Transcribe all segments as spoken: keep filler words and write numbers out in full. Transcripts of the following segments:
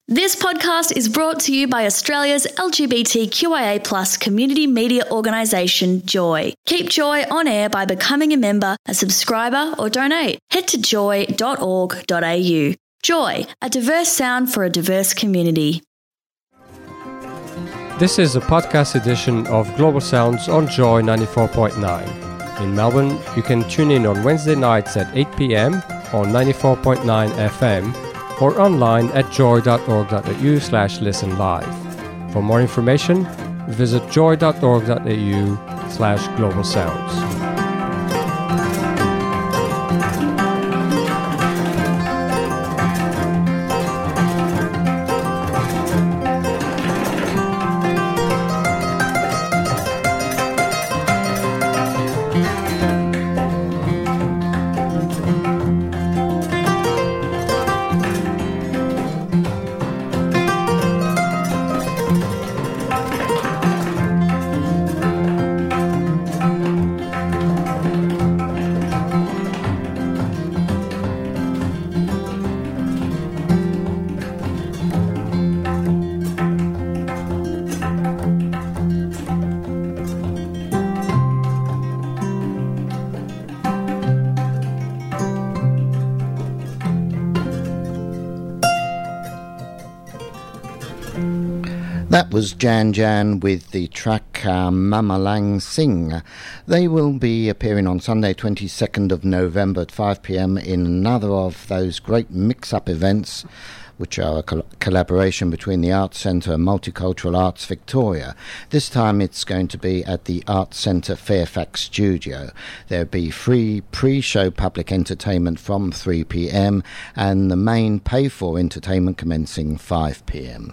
This podcast is brought to you by Australia's L G B T Q I A plus community media organisation, Joy. Keep Joy on air by becoming a member, a subscriber or donate. Head to joy dot org dot a u. Joy, a diverse sound for a diverse community. This is a podcast edition of Global Sounds on Joy ninety-four point nine. In Melbourne, you can tune in on Wednesday nights at eight p.m. on ninety-four point nine F M or online at joy dot org dot a u slash listen live. For more information, visit joy dot org dot a u slash global sounds. That was Jan Jan with the track uh, Mama Lang Sing. They will be appearing on Sunday twenty-second of November at five p.m. in another of those great mix-up events which are a col- collaboration between the Arts Centre and Multicultural Arts Victoria. This time it's going to be at the Arts Centre Fairfax studio. There'll be free pre-show public entertainment from three p.m. and the main pay-for entertainment commencing five p.m.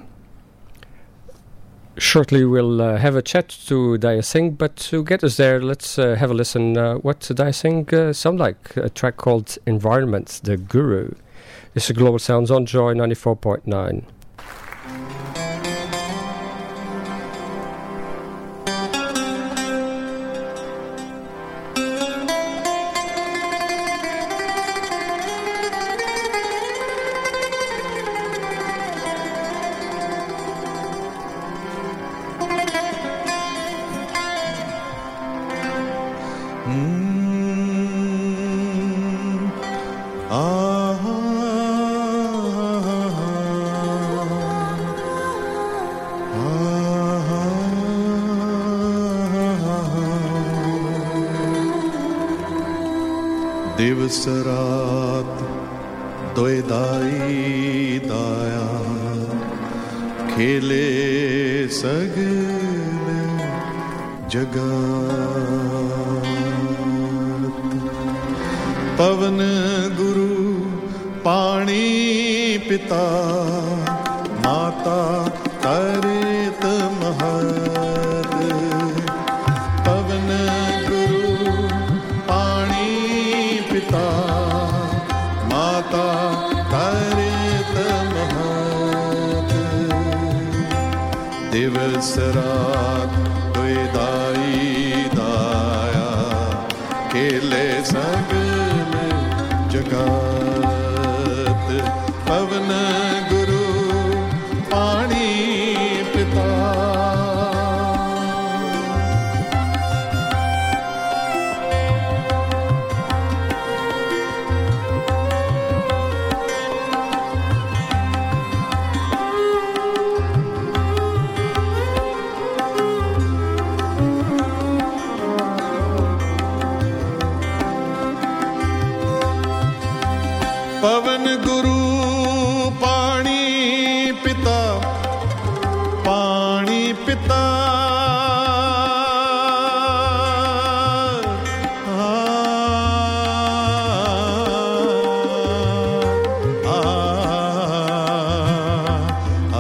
Shortly we'll uh, have a chat to Daya Singh, but to get us there, let's uh, have a listen uh, what Daya Singh uh, sound like. A track called Environment, The Guru. This is Global Sounds on Joy ninety-four point nine. दिवस रात दोए दाई दाया खेले सगले जगत पवन गुरु पानी पिता माता तरित महत पवन गुरु पानी पिता माता तरित महत दिवस रात दोए दाई दाया खेले सगले जगत पवन गुरु पानी पिता पवन गुरु पानी पिता पानी पिता आ, आ, आ,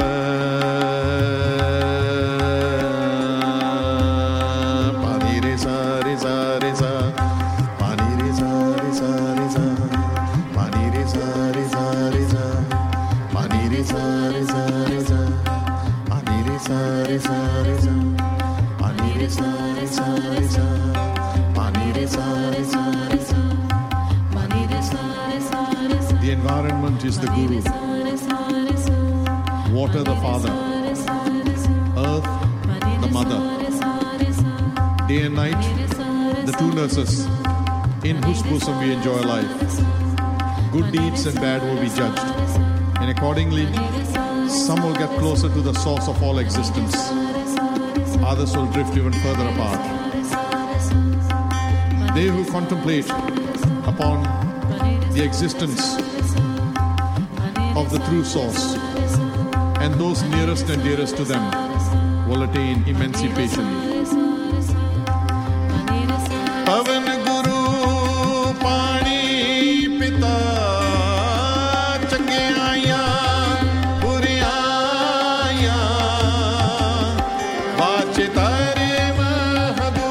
पानी रे सा रे सा रे सा पानी रे सा रे सा रे सा पानी रे सा रे सा रे सा पानी रे सा रे सा रे सा पानी रे सा रे सा रे सा पानी रे सा रे सा रे सा पानी रे सा रे सा रे सा पानी रे सा रे सा रे सा The environment is the guru. water the father, earth the mother. Day and night, the two nurses in whose bosom we enjoy life. Good deeds and bad will be judged, and accordingly, some will get closer to the source of all existence. Others will drift even further apart. They who contemplate upon the existence of the true source and those nearest and dearest to them will attain emancipation. Pavan Guru Pani Pita Changaya Puriyaya Vachitare Mahadu.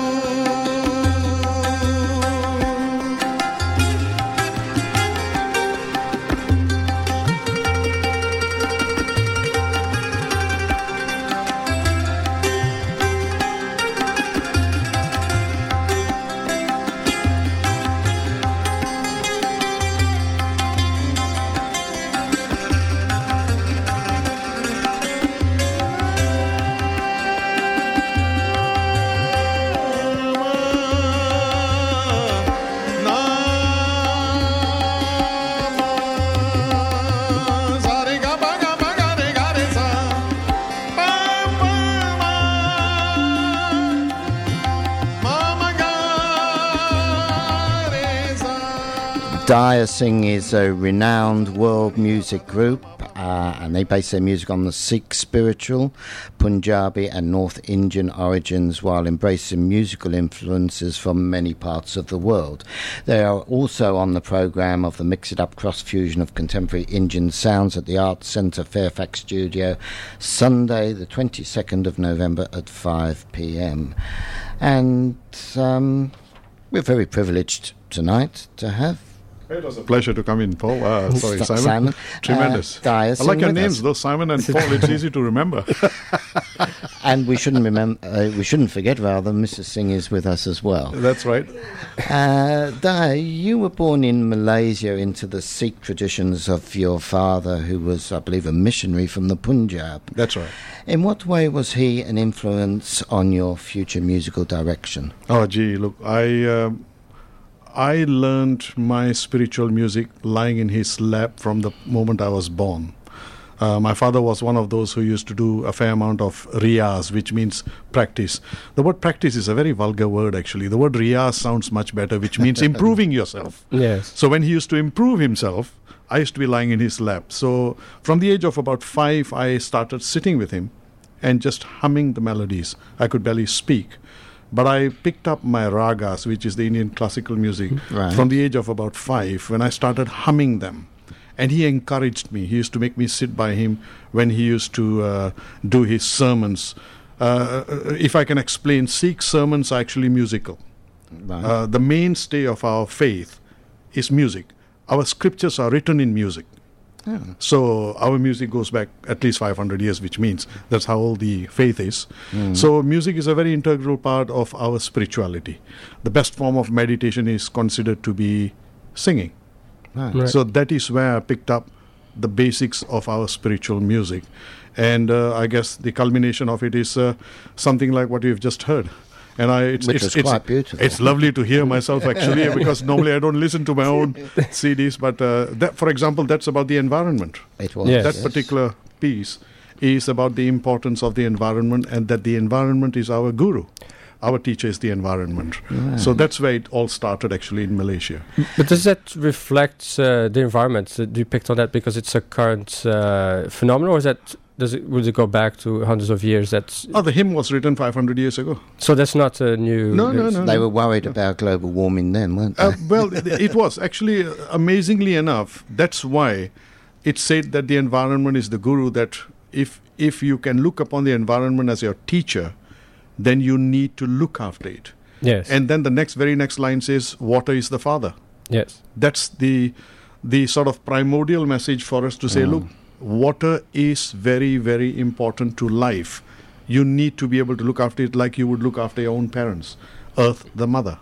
Daya Singh is a renowned world music group, uh, and they base their music on the Sikh spiritual, Punjabi and North Indian origins while embracing musical influences from many parts of the world. They are also on the programme of the Mix It Up Cross Fusion of Contemporary Indian Sounds at the Arts Centre Fairfax Studio, Sunday the twenty-second of November at five p m. And um, we're very privileged tonight to have It was a pleasure to come in, Paul. Uh, sorry, Simon. Simon. Tremendous. Uh, I like your names, us. though, Simon and Paul. It's easy to remember. And we shouldn't remember. Uh, we shouldn't forget, rather, Missus Singh is with us as well. That's right. Uh, Daya, you were born in Malaysia into the Sikh traditions of your father, who was, I believe, a missionary from the Punjab. That's right. In what way was he an influence on your future musical direction? Oh, gee, look, I. Uh, I learned my spiritual music lying in his lap from the moment I was born. Uh, my father was one of those who used to do a fair amount of riyaz, which means practice. The word practice is a very vulgar word, actually. The word riyaz sounds much better, which means improving yourself. Yes. So when he used to improve himself, I used to be lying in his lap. So from the age of about five, I started sitting with him and just humming the melodies. I could barely speak. But I picked up my ragas, which is the Indian classical music, right. from the age of about five when I started humming them. And he encouraged me. He used to make me sit by him when he used to uh, do his sermons. Uh, if I can explain, Sikh sermons are actually musical. Right. Uh, the mainstay of our faith is music. Our scriptures are written in music. Yeah. So our music goes back at least five hundred years, which means that's how old the faith is. Mm. So music is a very integral part of our spirituality. The best form of meditation is considered to be singing. Right. Right. So that is where I picked up the basics of our spiritual music. And uh, I guess the culmination of it is uh, something like what you've just heard. And I, it's, Which it's, was it's, quite beautiful. It's lovely to hear myself, actually, because normally I don't listen to my own C Ds. But, uh, that, for example, that's about the environment. It was. Yes. That yes. particular piece is about the importance of the environment and that the environment is our guru. Our teacher is the environment. Right. So that's where it all started, actually, in Malaysia. But does that reflect uh, the environment? Uh, Do you picked on that because it's a current uh, phenomenon, or is that does it would it go back to hundreds of years? That's Oh, the hymn was written five hundred years ago. so that's not a new. No, no, no. They were worried about global warming then, weren't they? Uh, well, it, it was. Actually, uh, amazingly enough, that's why it said that the environment is the guru, that if if you can look upon the environment as your teacher, then you need to look after it. Yes. And then the next, very next line says, water is the father. yes. That's the the sort of primordial message for us to say, Mm. look, water is very, very important to life. You need to be able to look after it like you would look after your own parents. Earth, the mother.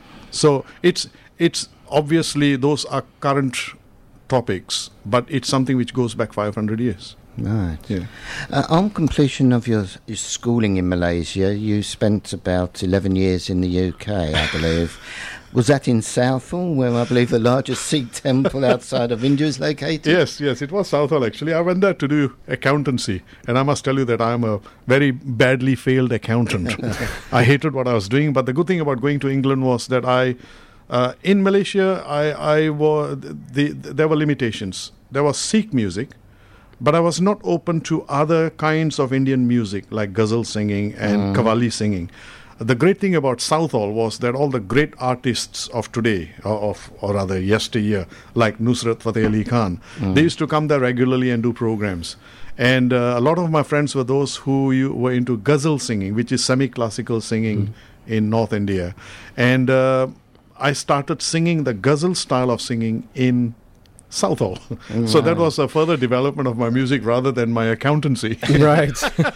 So it's it's obviously those are current topics, but it's something which goes back five hundred years. Right. Yeah. Uh, on completion of your, your schooling in Malaysia, you spent about eleven years in the U K, I believe. Was that in Southall, where I believe the largest Sikh temple outside of India is located? Yes, yes, it was Southall actually. I went there to do accountancy, and I must tell you that I am a very badly failed accountant. I hated what I was doing, but the good thing about going to England was that I, uh, in Malaysia, I, I was the, the there were limitations. There was Sikh music, but I was not open to other kinds of Indian music like ghazal singing and mm. qawwali singing. The great thing about Southall was that all the great artists of today, or, of, or rather yesteryear, like Nusrat Fateh Ali Khan, mm. they used to come there regularly and do programs. And uh, a lot of my friends were those who you, were into ghazal singing, which is semi-classical singing mm. in North India. And uh, I started singing the ghazal style of singing in Southall. Wow. So that was a further development of my music rather than my accountancy. Right.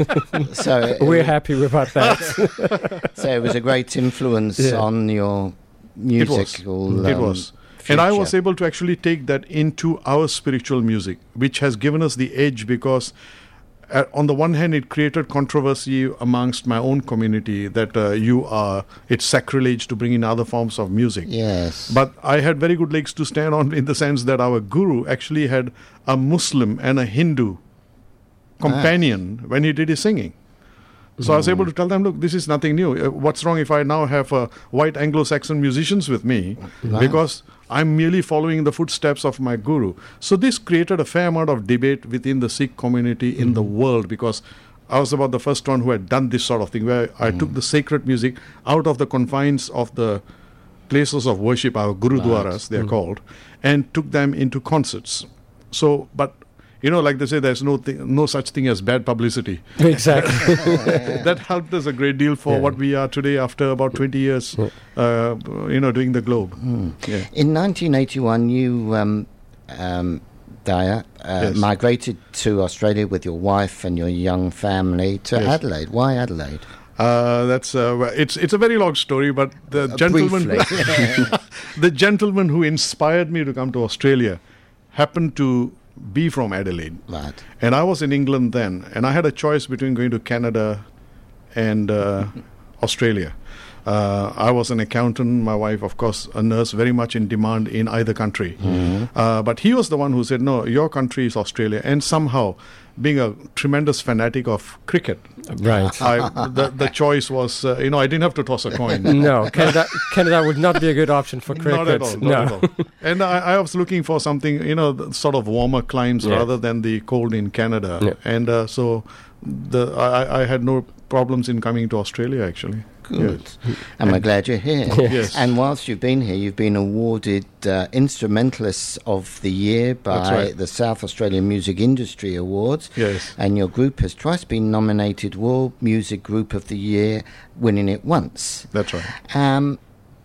So we're happy about that. So it was a great influence yeah. on your musical. It was. It was. Future. And I was able to actually take that into our spiritual music, which has given us the edge because Uh, on the one hand, it created controversy amongst my own community that uh, you are, it's sacrilege to bring in other forms of music. Yes. But I had very good legs to stand on in the sense that our guru actually had a Muslim and a Hindu companion ah. when he did his singing. So mm. I was able to tell them, look, this is nothing new. Uh, what's wrong if I now have uh, white Anglo-Saxon musicians with me? Wow. Because I'm merely following the footsteps of my guru. So this created a fair amount of debate within the Sikh community mm. in the world because I was about the first one who had done this sort of thing where I mm. took the sacred music out of the confines of the places of worship, our gurudwaras, right. they're mm. called, and took them into concerts. So, but you know, like they say, there's no th- no such thing as bad publicity. Exactly. That helped us a great deal for yeah. what we are today after about twenty years, yeah. uh, you know, doing the globe. Mm. Yeah. In nineteen eighty-one, you, um, um, Daya, uh, yes. migrated to Australia with your wife and your young family to yes. Adelaide. Why Adelaide? Uh, that's uh, it's it's a very long story, but the uh, gentleman, the gentleman who inspired me to come to Australia happened to be from Adelaide. Right. And I was in England then, and I had a choice between going to Canada and uh, Australia. Uh, I was an accountant, my wife, of course, a nurse, very much in demand in either country. Mm-hmm. Uh, but he was the one who said, no, your country is Australia. And somehow, being a tremendous fanatic of cricket, right, I, the, the choice was, uh, you know, I didn't have to toss a coin. No, Canada, Canada would not be a good option for cricket. Not at all, not no. at all. And I, I was looking for something, you know, sort of warmer climes yeah. rather than the cold in Canada. Yeah. And uh, so the I, I had no problems in coming to Australia, actually. Good. Yes. And we're glad you're here. Yes. And whilst you've been here, you've been awarded uh, Instrumentalists of the Year by right. the South Australian Music Industry Awards. Yes. And your group has twice been nominated World Music Group of the Year, winning it once. That's right. Um,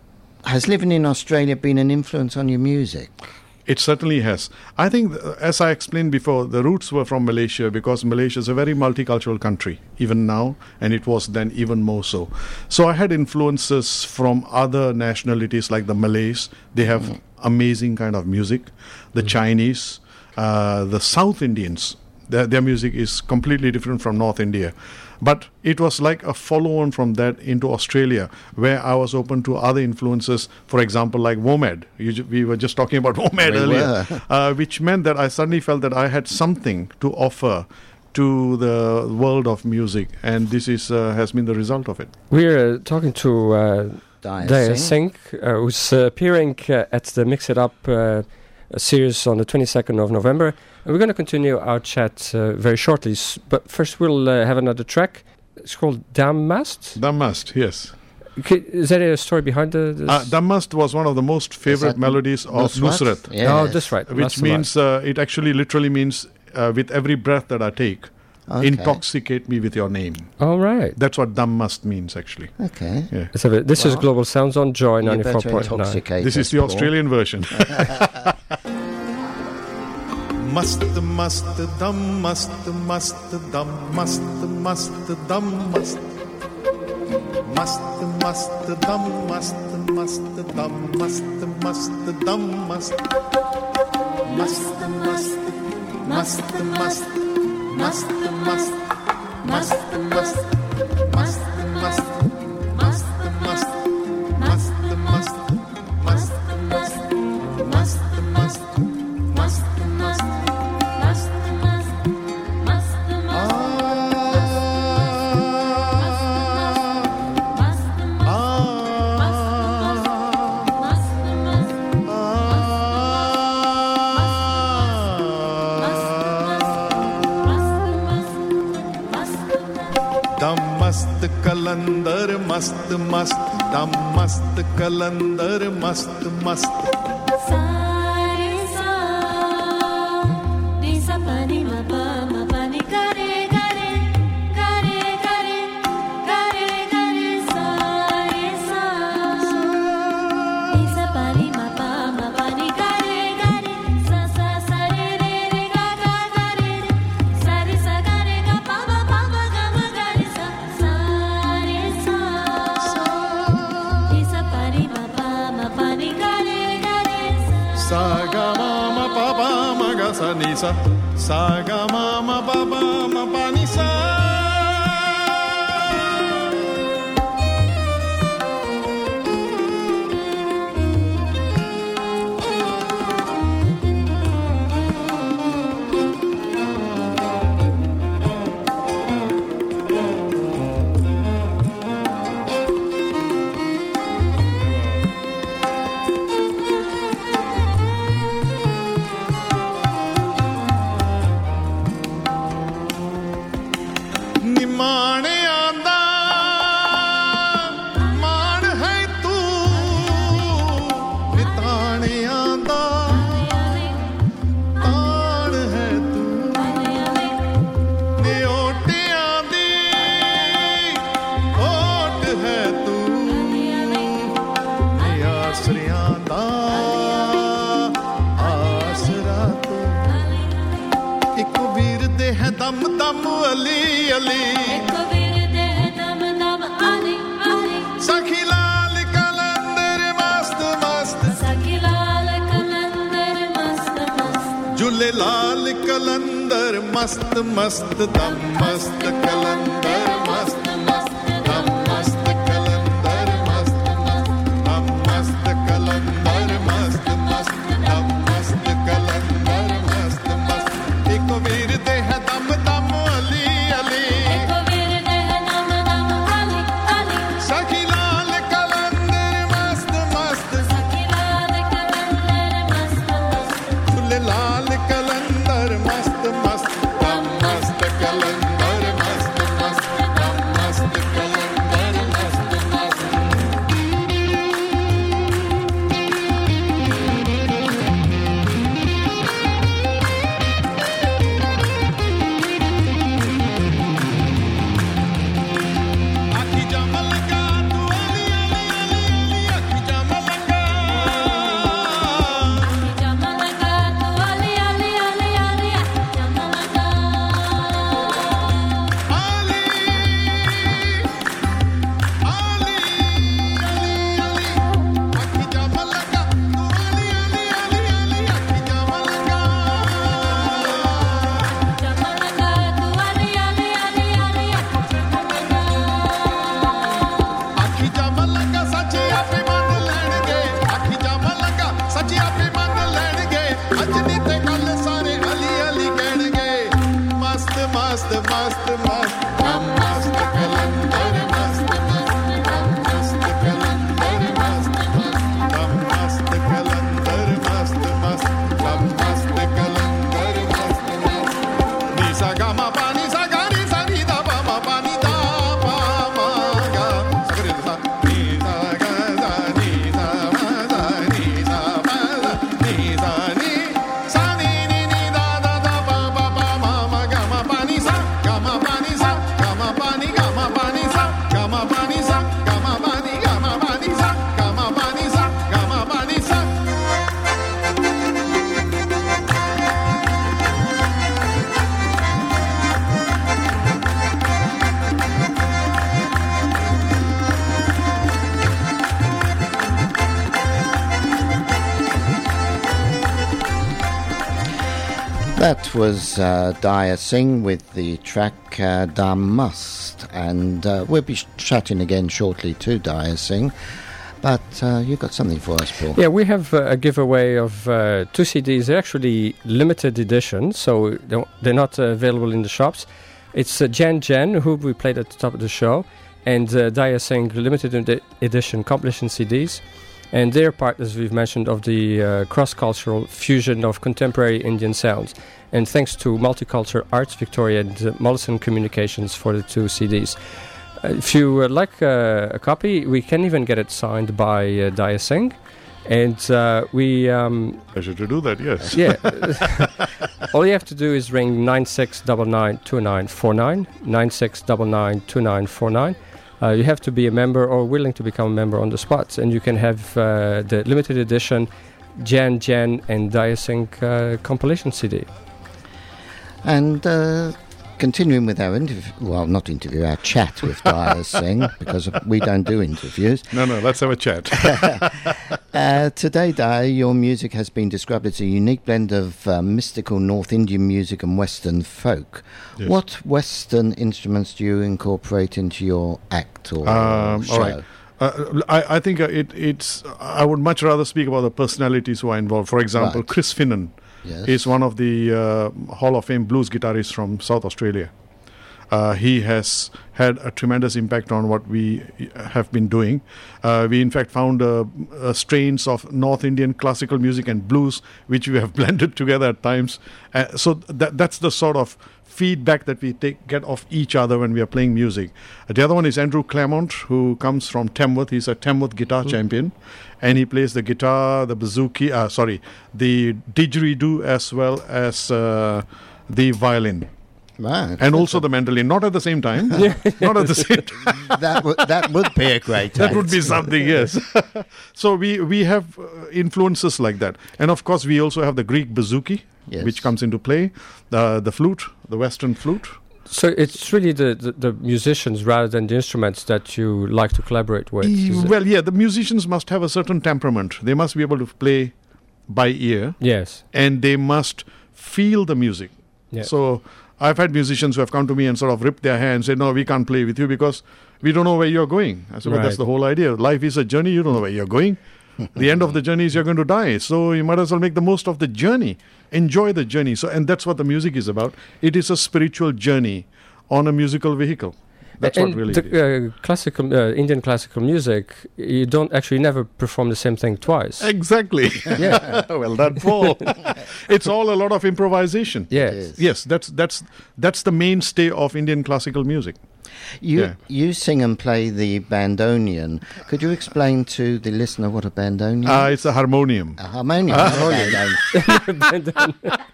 has living in Australia been an influence on your music? It certainly has. I think, th- as I explained before, the roots were from Malaysia because Malaysia is a very multicultural country, even now, and it was then even more so. So I had influences from other nationalities like the Malays. They have mm. amazing kind of music. The mm. Chinese, uh, the South Indians, their, their music is completely different from North India. But it was like a follow-on from that into Australia, where I was open to other influences, for example, like WOMAD. You ju- we were just talking about WOMAD we earlier, uh, which meant that I suddenly felt that I had something to offer to the world of music, and this is uh, has been the result of it. We're uh, talking to uh, Daya Singh, uh, who's uh, appearing uh, at the Mix It Up uh, series on the twenty-second of November. And we're going to continue our chat uh, very shortly, s- but first we'll uh, have another track. It's called Dammast. Dammast, yes. Okay, is there a story behind the... the uh, Dammast was one of the most favorite melodies of Nusrat. Nusrat? Yes. Oh, that's right. Which that's means, uh, it actually literally means, uh, with every breath that I take, okay. intoxicate me with your name. All right. That's what Dammast means, actually. Okay. Yeah. So this well, is Global Sounds on Joy ninety-four point nine. This is the Australian Paul. version. Mast, mast, dum, mast, mast, dum, mast, mast, dum, mast. Mast, mast, dum, mast, mast, dum, mast, mast, dum, mast. Mast, mast, mast, mast, मस्त मस्त मस्त मस्त मस्त मस्त मस्त मस्त मस्त मस्त मस्त मस्त मस्त मस्त मस्त मस्त मस्त कलंदर मस्त मस्त दम मस्त कलंदर मस्त मस्त सारे सा नी सा पानी मा पा मा पानी करे करे करे करे करे करे सारे सा नी सा पानी मा पा मा पानी करे करे सा सा सा रे रे रे गा गा गा रे रे सा रे सा गा रे गा पा मा पा मा गा मा गा रे सा सा रे सा नी सा पानी मा पा मा पानी करे करे सा गा मा ma pa pa ma ga sa ni sa sa ga ma ma pa pa ma pa ni sa निमाने आंदा मान है तू निताने आंदा तान है तू नियोटे आंदी ओट है तू नियासरियां दा आसरा तू एक वीर दे है दम दम अली अली सखी लाल कलंदर मस्त मस्त झूले लाल कलंदर मस्त मस्त दम मस्त कलंदर मस्त मस्त दम मस्त कलंदर मस्त मस्त दम मस्त कलंदर मस्त मस्त दम मस्त कलंदर मस्त मस्त एक वीर दे है दम दम अली अली सखी लाल कलंदर मस्त मस्त झूले लाल कलंदर मस्त मस्त दम मस्त कलंदर मस्त मस्त दम मस्त कलंदर मस्त मस्त आखी जामा लगा तू अली अली अली अली आखी जामा लगा आली आली अली आखी जामा लगा तू अली अली अली अली आखी जामा लगा आखी जामा लगा सच्चे आपे मंन लैणगे आखी जामा लगा सच्चे आपे मंन लैणगे अज नी ते कल सारे अली अली कहणगे मस्त मस्त मस्त मस्त दम मस्त कलंदर मस्त मस्त दम मस्त कलंदर मस्त मस्त दम मस्त कलंदर मस्त मस्त दम मस्त कलंदर मस्त मस्त नी सा गा मा पा नी सा गा नी सा नी दा पा मा पा नी दा पा मा गा सा रे सा नी सा गा सा नी सा मा सा नी सा पा सा नी सा नी सा नी नी नी दा दा दा पा पा पा मा मा गा मा पा नी सा गा मा पा नी सा गा मा पा नी गा मा पा नी सा गा मा पा नी सा गा मा पा नी गा मा पा नी सा गा मा पा नी सा गा मा पा नी सा That was uh, Daya Singh with the track uh, Dam Must, and uh, we'll be sh- chatting again shortly to Daya Singh. But uh, you've got something for us, Paul. Yeah, we have uh, a giveaway of uh, two C Ds. They're actually limited edition, so they're they're not uh, available in the shops. It's uh, Jan Jan, who we played at the top of the show, and uh, Daya Singh limited edi- edition compilation C Ds. And they're part, as we've mentioned, of the uh, cross-cultural fusion of contemporary Indian sounds. And thanks to Multicultural Arts Victoria and uh, Mollison Communications for the two C Ds. Uh, if you uh, like uh, a copy, we can even get it signed by uh, Daya Singh. And uh, we... Um, Pleasure to do that, yes. yeah. All you have to do is ring nine six nine nine two nine four nine, nine six nine nine two nine four nine. Uh, you have to be a member or willing to become a member on the spot, and you can have uh, the limited edition Jan Jan and Daya Singh uh, compilation C D. And uh, continuing with our interview, well, not interview, our chat with Daya Singh, because we don't do interviews. No, no, let's have a chat. uh, today, Daya, your music has been described as a unique blend of uh, mystical North Indian music and Western folk. Yes. What Western instruments do you incorporate into your act or Um, show? all right. Uh, I, I think uh, it, it's. I would much rather speak about the personalities who are involved. For example, Right. Chris Finnan Yes. is one of the uh, Hall of Fame blues guitarists from South Australia. Uh, he has had a tremendous impact on what we have been doing. Uh, we, in fact, found uh, uh, strains of North Indian classical music and blues, which we have blended together at times. Uh, so that, that's the sort of feedback that we take get off each other when we are playing music. Uh, the other one is Andrew Claremont, who comes from Tamworth. He's a Tamworth guitar mm. champion, and he plays the guitar, the bouzouki, uh, sorry, the didgeridoo, as well as uh, the violin. Right. And also the mandolin, not at the same time. Not at the same time. that, would, that would be a great That would act. be something, yes. So we, we have uh, influences like that. And of course, we also have the Greek bouzouki, Yes. which comes into play, uh, the flute, the Western flute. So it's really the, the, the musicians rather than the instruments that you like to collaborate with. E- is it? well, yeah, the musicians must have a certain temperament. They must be able to play by ear, Yes. and they must feel the music. Yeah. So I've had musicians who have come to me and sort of ripped their hair and said, no, we can't play with you because we don't know where you're going. I said, well, that's Right. the whole idea. Life is a journey. You don't know where you're going. The end of the journey is you're going to die. So you might as well make the most of the journey. Enjoy the journey. So, and that's what the music is about. It is a spiritual journey on a musical vehicle. That's and what really the, it is. uh, classical uh, Indian classical music, you don't actually never perform the same thing twice. Exactly. Yeah. Well done, Paul. It's all a lot of improvisation. Yes. Yes. Yes, that's that's that's the mainstay of Indian classical music. You, Yeah. you sing and play the bandonion. Could you explain to the listener what a bandonion Uh, is? it's a harmonium. A harmonium. Bandonion.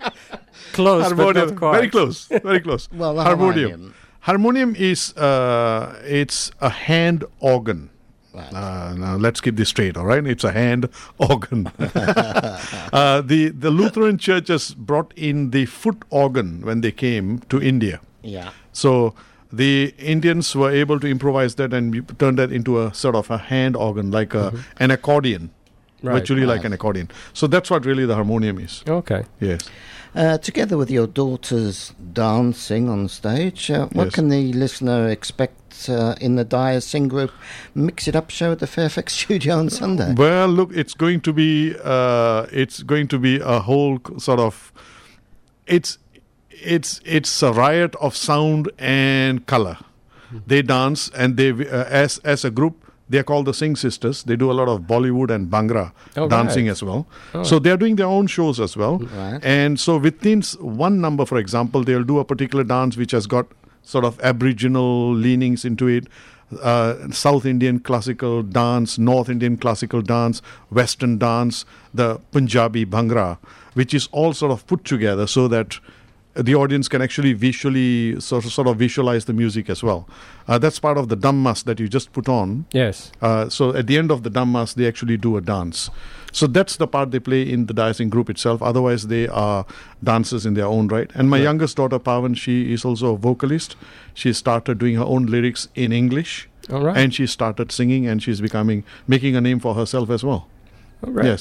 Close, but Harmonium. not quite. Very close. Very close. Well, the harmonium. harmonium. Harmonium is uh, it's a hand organ. Right. Uh, now let's keep this straight, all right? It's a hand organ. uh, the the Lutheran churches brought in the foot organ when they came to India. Yeah. So the Indians were able to improvise that and we turned that into a sort of a hand organ, like a, an accordion, Right. virtually like Right. an accordion. So that's what really the harmonium is. Okay. Yes. Uh, together with your daughters dancing on stage, uh, what Yes. can the listener expect uh, in the Daya Singh Group Mix It Up show at the Fairfax Studio on Sunday? Well, look, it's going to be uh, it's going to be a whole c- sort of it's it's it's a riot of sound and color. They dance and they uh, as as a group. They are called the Singh Sisters. They do a lot of Bollywood and Bhangra Oh, dancing right. as well. Oh. So they are doing their own shows as well. Right. And so within s- one number, for example, they'll do a particular dance which has got sort of Aboriginal leanings into it. Uh, South Indian classical dance, North Indian classical dance, Western dance, the Punjabi Bhangra, which is all sort of put together so that the audience can actually visually sort of, sort of visualize the music as well. Uh, that's part of the Dhammas that you just put on. Yes. Uh, so at the end of the Dhammas, they actually do a dance. So that's the part they play in the Daya Singh group itself. Otherwise, they are dancers in their own right. And my Right. youngest daughter, Pavan, she is also a vocalist. She started doing her own lyrics in English. All right. And she started singing and she's becoming, making a name for herself as well. All right. Yes.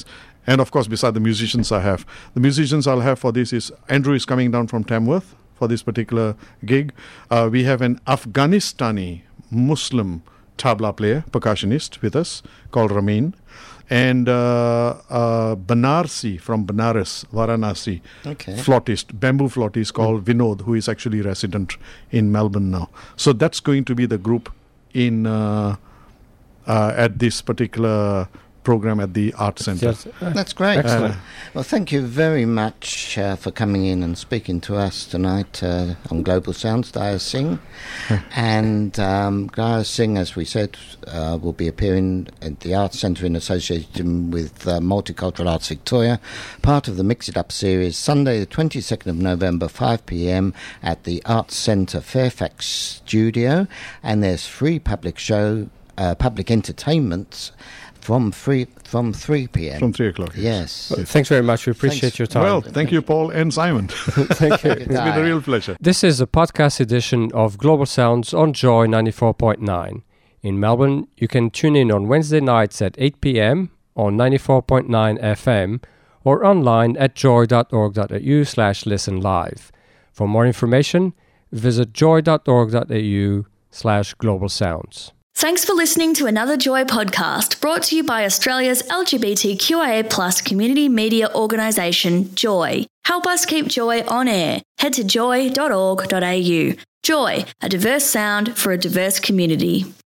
And of course, beside the musicians I have, the musicians I'll have for this is Andrew is coming down from Tamworth for this particular gig. Uh, we have an Afghanistani Muslim tabla player, percussionist with us called Ramin. And uh, uh, Banarsi from Banaras, Varanasi, Okay. flautist, bamboo flautist called Vinod, who is actually resident in Melbourne now. So that's going to be the group in uh, uh, at this particular program at the Art Centre. Yes. Uh, That's great. Excellent. Uh, well, thank you very much uh, for coming in and speaking to us tonight uh, on Global Sounds, Daya Singh. and um, Daya Singh, as we said, uh, will be appearing at the Arts Centre in association with uh, Multicultural Arts Victoria, part of the Mix It Up series, Sunday the twenty-second of November, five p.m. at the Arts Centre Fairfax studio. And there's free public show, uh, public entertainment from free from three p.m. From three o'clock. Yes. Thanks very much. We appreciate Thanks. your time. Well, thank you, Paul and Simon. Thank you. It's been a real pleasure. This is a podcast edition of Global Sounds on Joy ninety-four point nine. In Melbourne, you can tune in on Wednesday nights at eight p.m. on ninety-four point nine F M or online at joy.org.au slash listen live. For more information, visit joy.org.au slash global sounds. Thanks for listening to another Joy podcast brought to you by Australia's L G B T Q I A plus community media organisation, Joy. Help us keep Joy on air. Head to joy dot org dot a u. Joy, a diverse sound for a diverse community.